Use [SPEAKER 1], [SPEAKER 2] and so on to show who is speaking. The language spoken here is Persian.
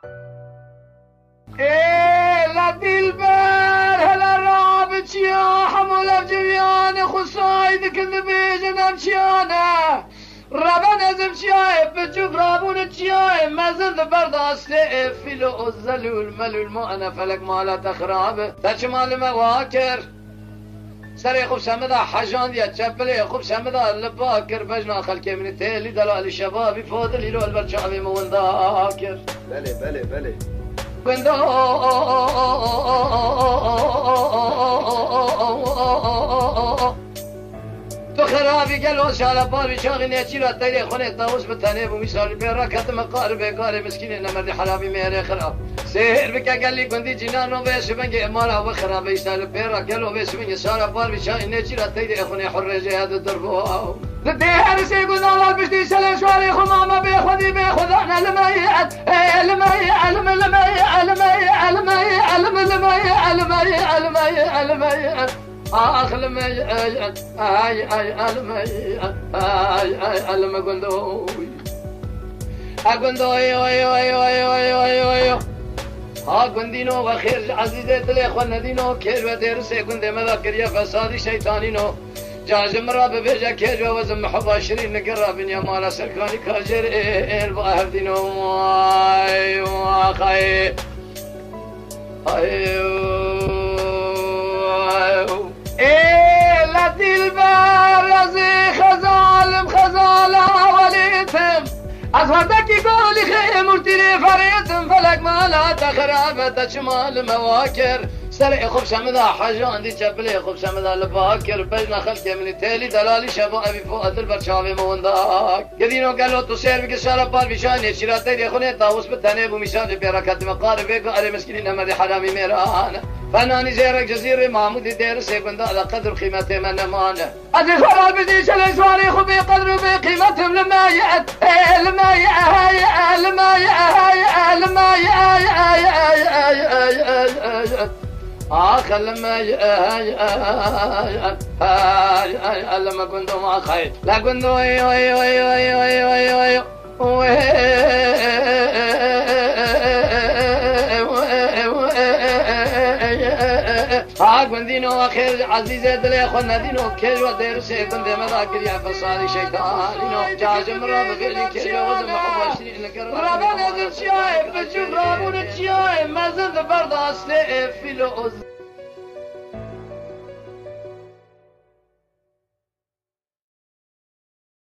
[SPEAKER 1] ايه لا دلبر هلا راب چیا حمول جویان خصاید کل بیجنم چیانه ربن ازم چیاه بچوک رابون چیاه مزند برداشته فیلو الزلول ملول ما انا فلک مالا تخرابه تچ مال مواکر سر خوب سمدا حجان دیا چپل خوب سمدا لباکر بجنا خلک من تیلی دلال شبابی فاضلی رو البرچاوی مونداکر
[SPEAKER 2] بله بله بله
[SPEAKER 1] گندا تو خرابی گلو شالا پاری شاقی نیچی را تیری خونه تاوز بتانه بو میسال بیرا کتم قار بیکار مسکین نمرد حرابی میره خراب سهر بکا گلی گندی جنانو بیش بنگ امارا و خراب ایسال بیرا گلو بیش بنگ شالا پاری شاقی نیچی را تیری خونه حر جهاد دربو لدي هرسي قلنا الله بشتي سلام شوالي خمامة بخودي بخذانا المي المي المي المي المي المي المي المي المي آخ المي اي المي قندوي قندوي ها قندينو وخير عزيزي تلي اخوانا دينو كير وديرسي قندي مذاكر يا فسادي شيطانينو جاجم راب بيجا كيجو وزم حبا شرين نقرب يا مالا سركاني كاجر الباهر دينو ماي واخاي ايه لا دلبر رزي خزالم خزالا وليتم أصفدك قولي خي مرتلي فريتم فلك مالا تخرابة شمال مواكر سرع خوب شمدا حاجان دي چپلی خوب شمدا لباکر بجنا خلق من تیلی دلالی شبا ابی فؤاد البرچاوی مونداک گدینو گلو تو سیر بك شارا بار بشانی شراتی دی خونه تاوس بتنه بو میشان پیراکت مقار بك اری مسکین نمر حرامی میران فنانی زیرک جزیر محمود دیر سیکند على قدر قیمته من نمانه از خرال بدی چلی سواری خوبی قدر و قیمتهم لما یعد لما یعد لما یعد لما یعد آخر لما لما كنت مع خير لا كنت كنت دينو خير عزيزي دلي خلنا دينو كيل ودير سي كنت مذاكر يا فصالي شيطان جاجم راب فعلي كيل وزم حواشي رابنا ذي الشايب بجوب رابون الشايب ما زلت برد أصلي فيلو